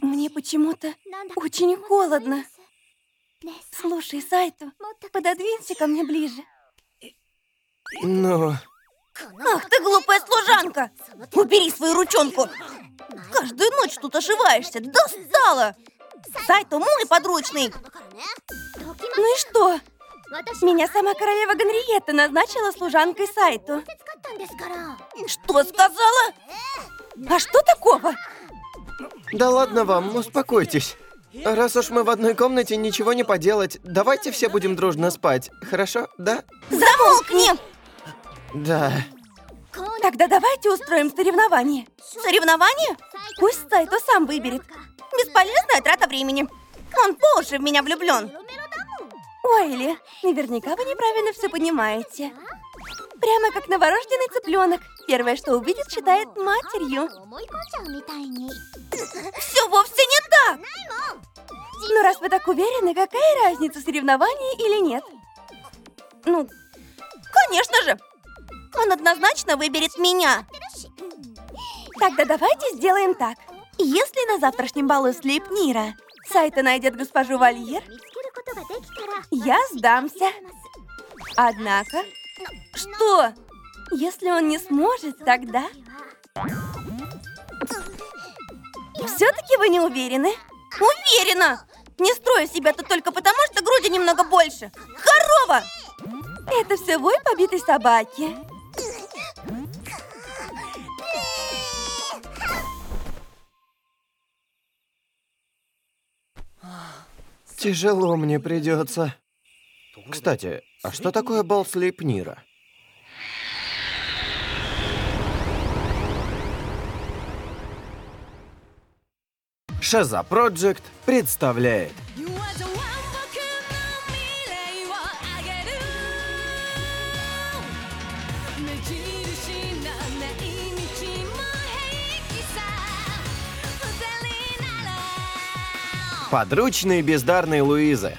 Мне почему-то очень холодно. Слушай, Сайто, пододвинься ко мне ближе. Ну... Ах ты глупая служанка! Убери свою ручонку! Каждую ночь тут ошиваешься, достала! Сайто мой подручный! Ну и что? Меня сама королева Ганриетта назначила служанкой Сайто. Что сказала? А что такого? Да ладно вам, успокойтесь. Раз уж мы в одной комнате, ничего не поделать. Давайте все будем дружно спать, хорошо, да? Замолкни! Да. Тогда давайте устроим соревнование. Соревнование? Пусть Сайто сам выберет. Бесполезная трата времени. Он по уши в меня влюблен. Ойли, наверняка вы неправильно все понимаете. Прямо как новорожденный цыпленок. Первое, что увидит, считает матерью. Все вовсе не так! Но раз вы так уверены, какая разница, соревнование или нет? Ну, конечно же! Он однозначно выберет меня. Тогда давайте сделаем так. Если на завтрашнем балу Слейпнира Сайто найдет госпожу Вальер, я сдамся. Однако... Что? Если он не сможет, тогда... Все-таки вы не уверены? Уверена! Не строю себя тут только потому, что груди немного больше. Корова! Это все вой побитой собаки. Тяжело мне придется. Кстати, а что такое бал Слейпнира? Шаза Проджект представляет. Подручные бездарной Луизы.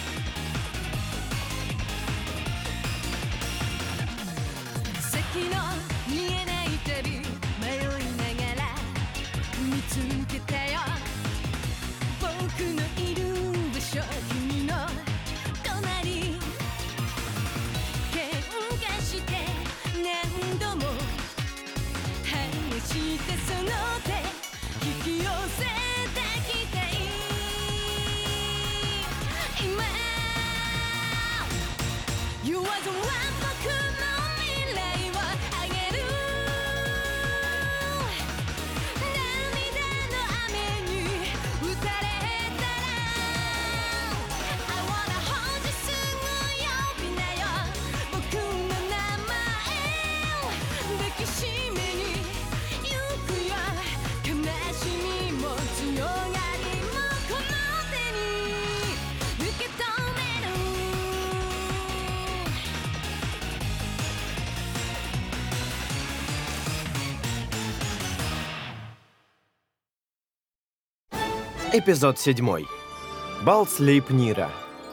Эпизод 7. Бал Слейпнира.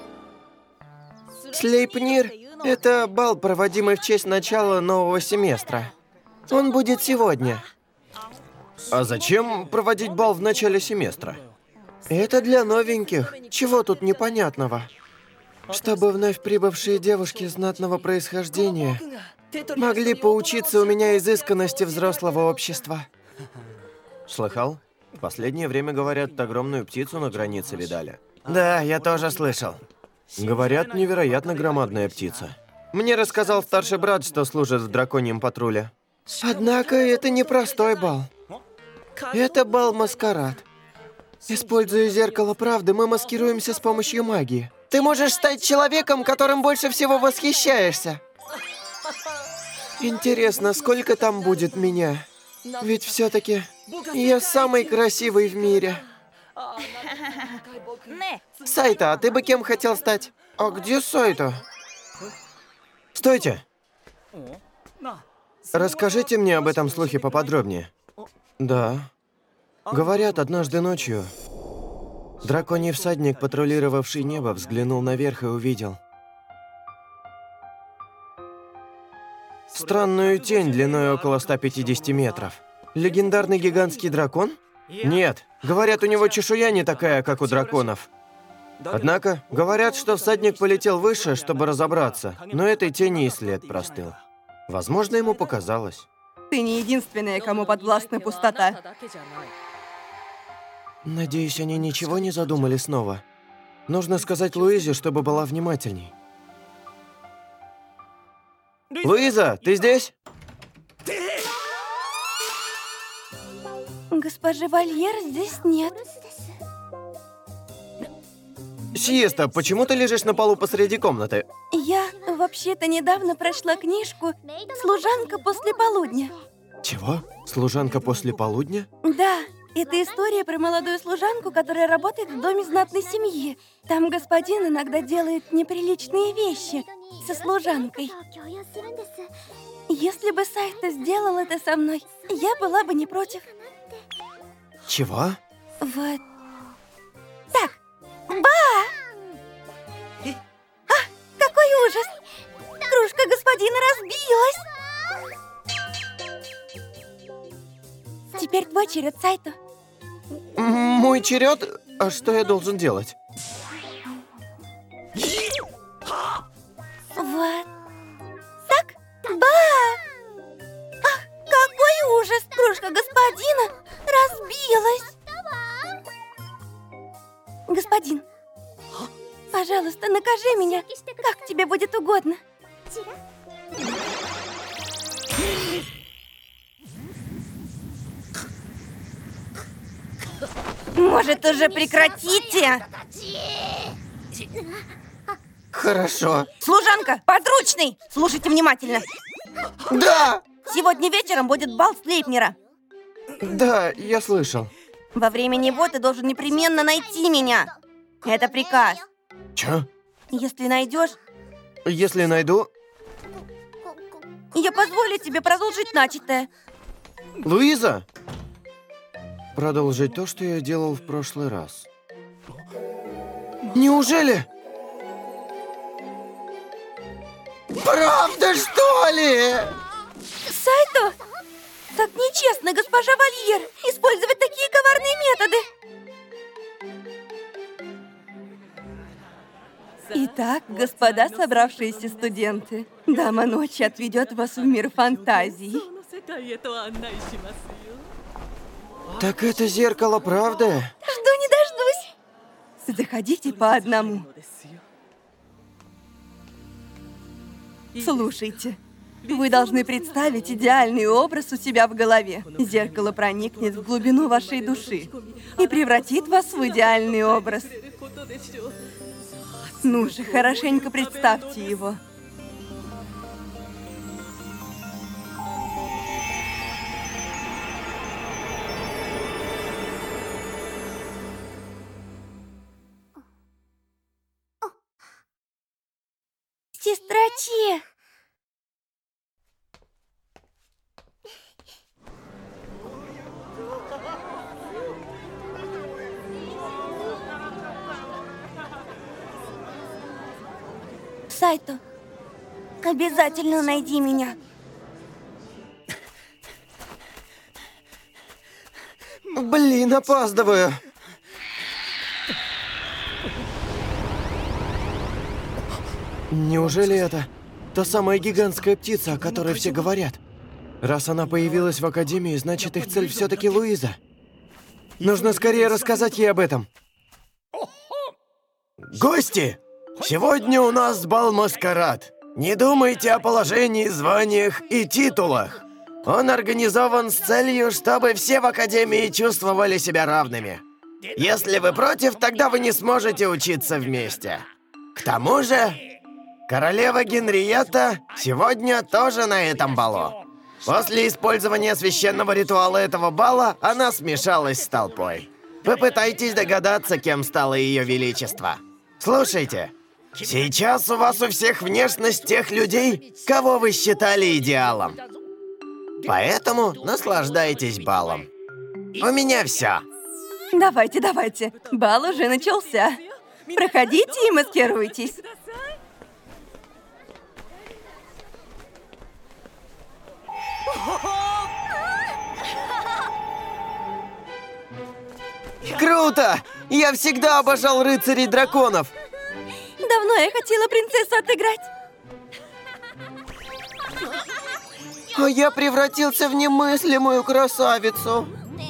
Слейпнир – это бал, проводимый в честь начала нового семестра. Он будет сегодня. А зачем проводить бал в начале семестра? Это для новеньких. Чего тут непонятного? Чтобы вновь прибывшие девушки знатного происхождения могли поучиться у меня изысканности взрослого общества. Слыхал? В последнее время, говорят, огромную птицу на границе видали. Да, я тоже слышал. Говорят, невероятно громадная птица. Мне рассказал старший брат, что служит в драконьем патруле. Однако это не простой бал. Это бал-маскарад. Используя зеркало правды, мы маскируемся с помощью магии. Ты можешь стать человеком, которым больше всего восхищаешься. Интересно, сколько там будет меня? Ведь все-таки я самый красивый в мире. Сайто, а ты бы кем хотел стать? А где Сайто? Стойте! Расскажите мне об этом слухе поподробнее. Да. Говорят, однажды ночью драконий всадник, патрулировавший небо, взглянул наверх и увидел странную тень длиной около 150 метров. Легендарный гигантский дракон? Нет, говорят, у него чешуя не такая, как у драконов. Однако, говорят, что всадник полетел выше, чтобы разобраться, но этой тени и след простыл. Возможно, ему показалось. Ты не единственная, кому подвластна пустота. Надеюсь, они ничего не задумали снова. Нужно сказать Луизе, чтобы была внимательней. Луиза, ты здесь? Госпожи Вольер здесь нет. Сиеста, почему ты лежишь на полу посреди комнаты? Я вообще-то недавно прошла книжку «Служанка после полудня». Чего? Служанка после полудня? Да, это история про молодую служанку, которая работает в доме знатной семьи. Там господин иногда делает неприличные вещи со служанкой. Если бы Сайто сделал это со мной, я была бы не против. Чего? Вот. Так. Ба! А, какой ужас! Кружка господина разбилась! Теперь твой черед, Сайто. Мой черед? А что я должен делать? Вот. Так. Ба! Ах, какой ужас! Кружка господина разбилась! Господин, пожалуйста, накажи меня, как тебе будет угодно. Может, уже прекратите? Хорошо. Служанка, подручный! Слушайте внимательно. Да! Сегодня вечером будет бал Слейпнера. Да, я слышал. Во время него ты должен непременно найти меня. Это приказ. Чё? Если найдешь, Если найду... я позволю тебе продолжить начатое. Луиза! Продолжить то, что я делал в прошлый раз. Неужели? Правда, что ли? Сайто? Так нечестно, госпожа Вольер, использовать такие коварные методы. Итак, господа собравшиеся студенты, Дама Ночи отведет вас в мир фантазий. Так это зеркало, правда? Жду не дождусь. Заходите по одному. Слушайте. Вы должны представить идеальный образ у себя в голове. Зеркало проникнет в глубину вашей души и превратит вас в идеальный образ. Ну же, хорошенько представьте его. Сестраче! Сайто, обязательно найди меня. Блин, опаздываю. Неужели это та самая гигантская птица, о которой все говорят? Раз она появилась в Академии, значит, их цель все-таки Луиза. Нужно скорее рассказать ей об этом. Гости! Сегодня у нас бал-маскарад. Не думайте о положении, званиях и титулах. Он организован с целью, чтобы все в Академии чувствовали себя равными. Если вы против, тогда вы не сможете учиться вместе. К тому же, королева Генриетта сегодня тоже на этом балу. После использования священного ритуала этого бала она смешалась с толпой. Попытайтесь догадаться, кем стало ее величество. Слушайте, сейчас у вас у всех внешность тех людей, кого вы считали идеалом. Поэтому наслаждайтесь балом. У меня все. Давайте, давайте. Бал уже начался. Проходите и маскируйтесь. Круто! Я всегда обожал рыцарей драконов. Давно я хотела принцессу отыграть. А я превратился в немыслимую красавицу.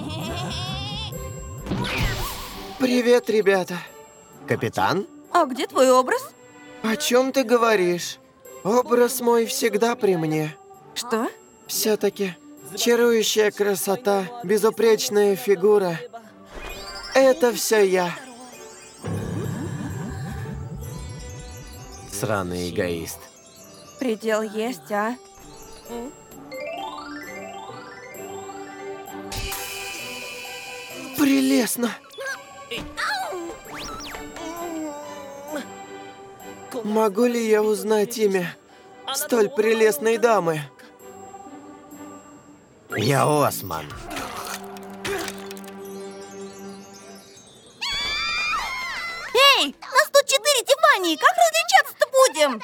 Привет, ребята. Капитан? А где твой образ? О чем ты говоришь? Образ мой всегда при мне. Что? Все-таки чарующая красота, безупречная фигура. Это все я. Сраный эгоист. Предел есть, а? Прелестно. Могу ли я узнать имя столь прелестной дамы? Я Осман. Эй, нас тут 4 Тиффани, как различаться-то будем?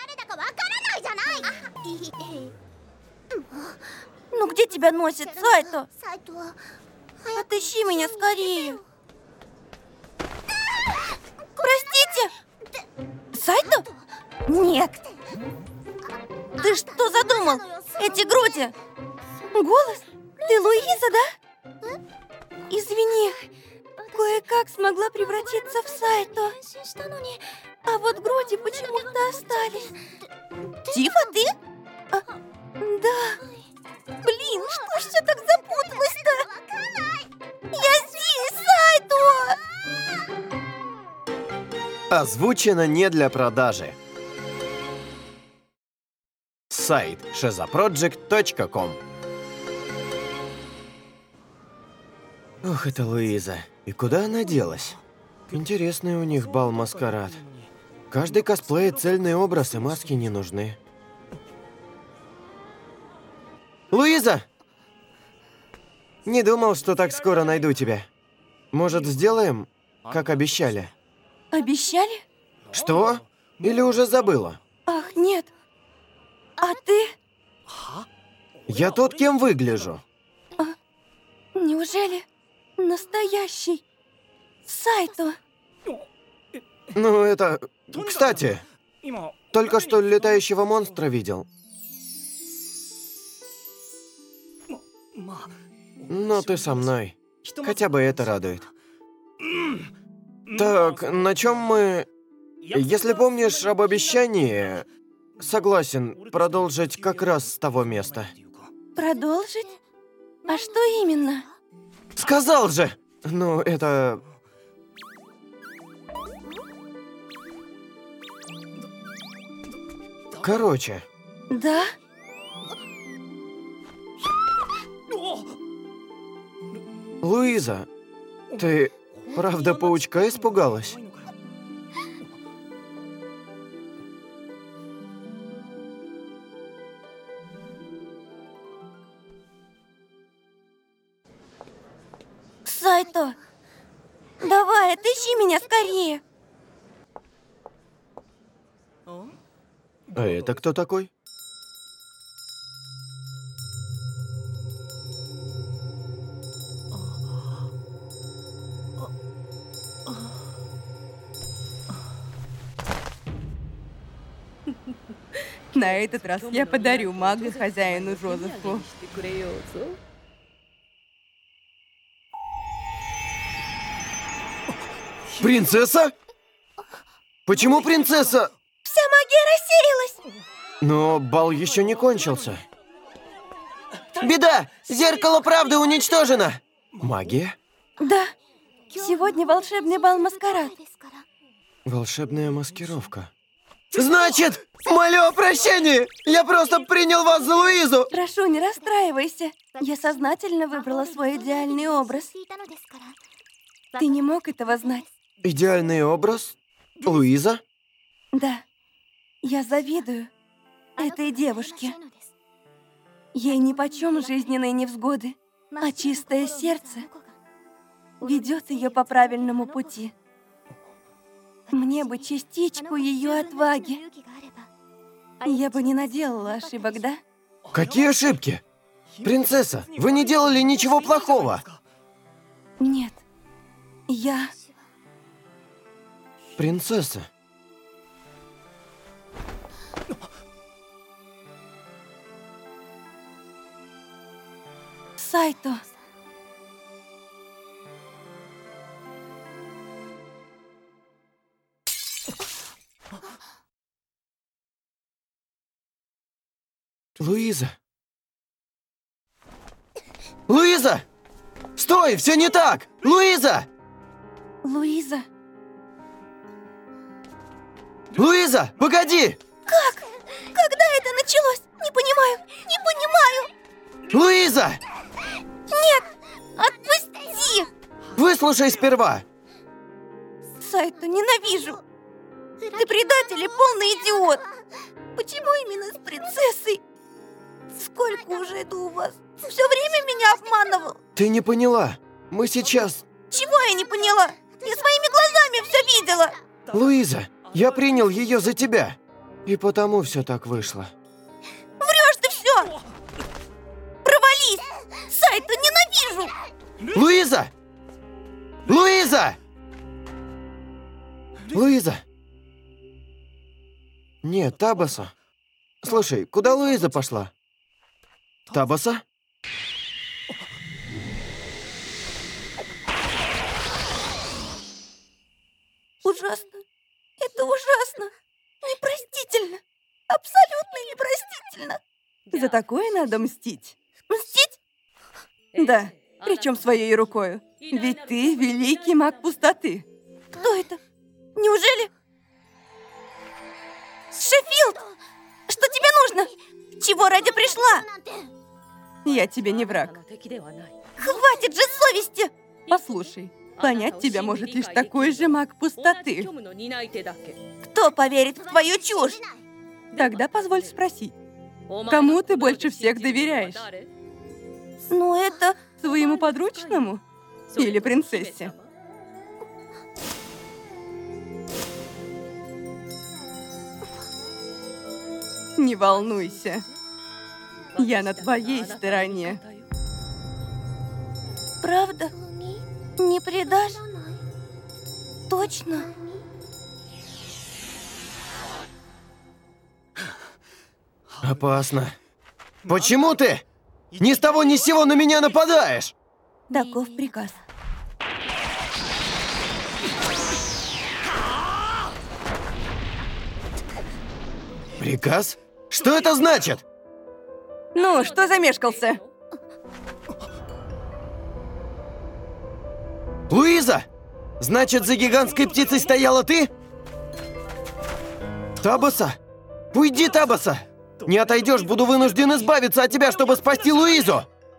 Ну где тебя носит, Сайто? Отыщи меня скорее. Простите? Сайто? Нет. Ты что задумал? Эти груди. Голос? Ты Луиза, да? Извини. Кое-как смогла превратиться в Сайто. А вот груди почему-то остались. Тифа, ты? Да. Блин, что ж все так запуталось-то? Я здесь, Сайто! Озвучено не для продажи. Сайт shizaproject.com. Ох, это Луиза. И куда она делась? Интересный у них бал-маскарад. Каждый косплеит цельный образ, и маски не нужны. Луиза! Не думал, что так скоро найду тебя. Может, сделаем, как обещали? Обещали? Что? Или уже забыла? Ах, нет. А ты? Я тот, кем выгляжу. Неужели настоящий Сайто? Ну, это... Кстати, только что летающего монстра видел. Но ты со мной. Хотя бы это радует. Так, на чем мы... Если помнишь об обещании, согласен продолжить как раз с того места. Продолжить? А что именно? Сказал же! Ну, это... Короче. Да? Луиза, ты правда паучка испугалась? Сайто, давай, отыщи меня скорее. А это кто такой? На этот раз я подарю мага хозяину Жозефу. Принцесса? Почему принцесса? Вся магия рассеялась. Но бал еще не кончился. Беда! Зеркало правды уничтожено! Магия? Да, сегодня волшебный бал-маскарад. Волшебная маскировка. Значит, молю о прощении! Я просто принял вас за Луизу! Прошу, не расстраивайся. Я сознательно выбрала свой идеальный образ. Ты не мог этого знать. Идеальный образ? Луиза? Да, я завидую этой девушке. Ей нипочем жизненные невзгоды, а чистое сердце ведет ее по правильному пути. Мне бы частичку ее отваги. Я бы не наделала ошибок, да? Какие ошибки? Принцесса, вы не делали ничего плохого. Нет. Я... Принцесса. Сайто. Луиза. Луиза! Стой, все не так! Луиза! Луиза. Луиза, погоди! Как? Когда это началось? Не понимаю, не понимаю. Луиза! Нет, отпусти! Выслушай сперва. Сайто, ненавижу. Ты предатель и полный идиот. Почему именно с принцессой? Сколько уже это у вас? Все время меня обманывал. Ты не поняла. Мы сейчас... Чего я не поняла? Я своими глазами все видела. Луиза, я принял ее за тебя. И потому все так вышло. Врешь ты все. Провались. Сайто, ненавижу. Луиза! Луиза! Луиза! Нет, Табаса. Слушай, куда Луиза пошла? Табаса? Ужасно. Это ужасно. Непростительно. Абсолютно непростительно. За такое надо мстить. Мстить? Да, причем своей рукою. Ведь ты великий маг пустоты. Кто это? Неужели? Шеффилд! Что тебе нужно? Чего ради пришла? Я тебе не враг. Хватит же совести! Послушай, понять тебя может лишь такой же маг пустоты. Кто поверит в твою чушь? Тогда позволь спросить, кому ты больше всех доверяешь? Ну это... Своему подручному? Или принцессе? Не волнуйся. Я на твоей стороне. Правда? Не предашь? Точно? Опасно. Почему ты ни с того ни с сего на меня нападаешь? Таков приказ. Приказ? Что это значит? Ну, что замешкался? Луиза! Значит, за гигантской птицей стояла ты? Табаса! Уйди, Табаса! Не отойдешь, буду вынужден избавиться от тебя, чтобы спасти Луизу!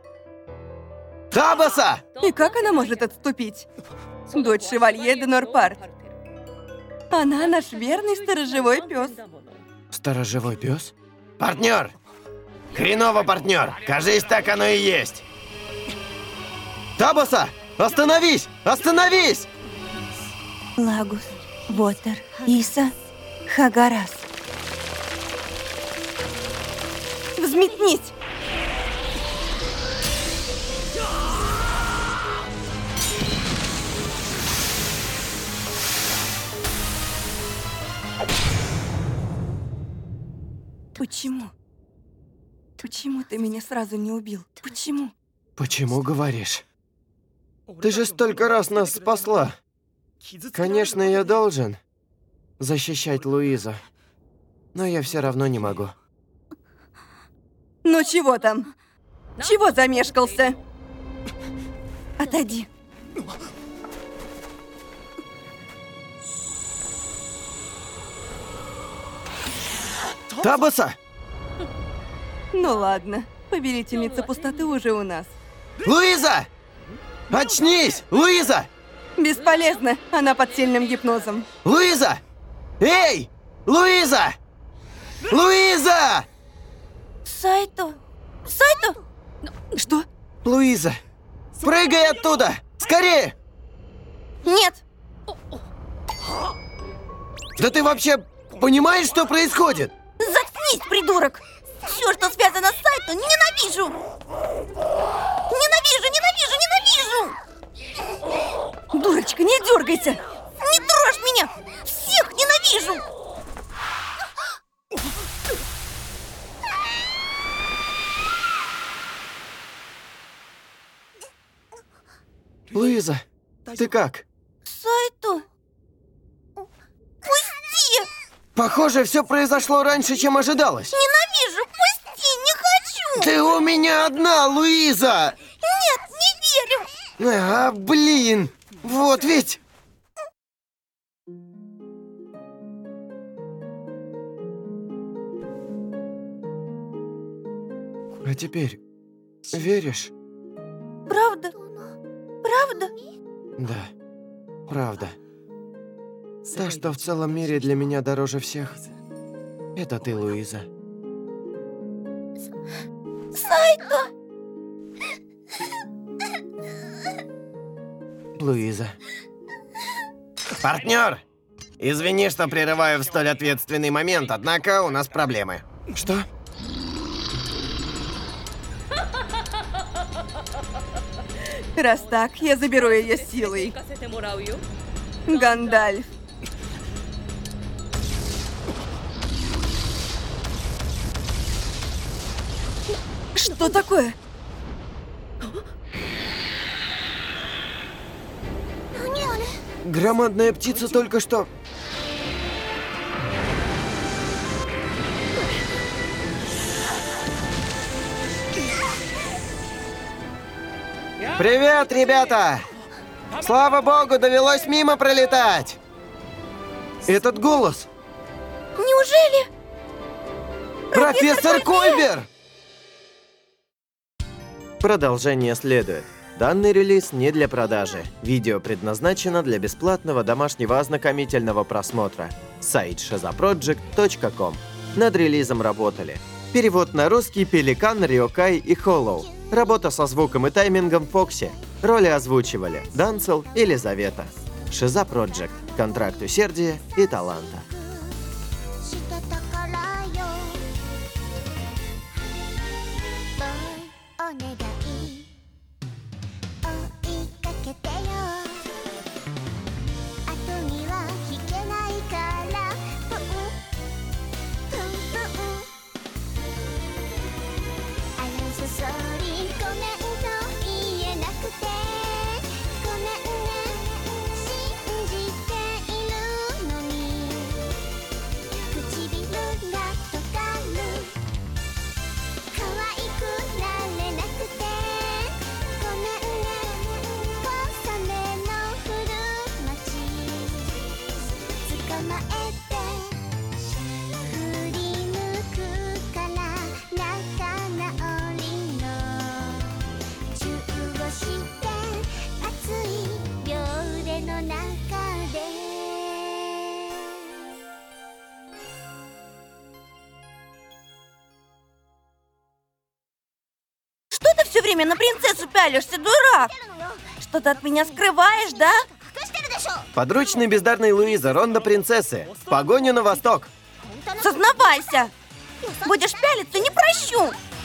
Табаса! И как она может отступить? Дочь шевалье де Норпарт. Она наш верный сторожевой пес. Сторожевой пес? Партнер! Хреново, партнер! Кажись, так оно и есть! Табаса! Остановись! Остановись! Лагус, Вотер, Иса, Хагарас. Взметнись! Почему? Почему ты меня сразу не убил? Почему? Почему говоришь? Ты же столько раз нас спасла. Конечно, я должен защищать Луизу. Но я все равно не могу. Ну чего там? Чего замешкался? Отойди. Табаса! Ну ладно, повелительница пустоты уже у нас. Луиза! Очнись! Луиза! Бесполезно, она под сильным гипнозом. Луиза! Эй! Луиза! Луиза! Сайто! Сайто! Что? Луиза! Прыгай оттуда! Скорее! Нет! Да ты вообще понимаешь, что происходит? Заткнись, придурок! Все, что связано с Сайто, ненавижу! Ненавижу, ненавижу, ненавижу! Дурочка! Малышка, не дергайся! Не трожь меня! Всех ненавижу! Луиза, ты как? Сайто... Пусти! Похоже, все произошло раньше, чем ожидалось. Ненавижу! Пусти! Не хочу! Ты у меня одна, Луиза! Нет, не верю! А, блин! Вот ведь! А теперь веришь? Правда? Правда? Да, правда. Та, что в целом мире для меня дороже всех, это ты, Луиза. Сайто! Луиза. Партнер! Извини, что прерываю в столь ответственный момент, однако у нас проблемы. Что? Раз так, я заберу ее силой. Гандальф. Что такое? Громадная птица только что... Привет, ребята! Слава богу, довелось мимо пролетать! Этот голос! Неужели? Профессор Кольбер! Продолжение следует. Данный релиз не для продажи. Видео предназначено для бесплатного домашнего ознакомительного просмотра. Сайт shizaproject.com. Над релизом работали. Перевод на русский Пеликан, Рёкай и Холлоу. Работа со звуком и таймингом Фокси. Роли озвучивали Данцел и Лизавета. Shiza Project. Контракт усердия и таланта. Что ты все время на принцессу пялишься, дурак? Что ты от меня скрываешь, да? Подручный бездарный Луиза, Ронда принцессы. В погоню на восток. Сознавайся! Будешь пялиться, не прощу!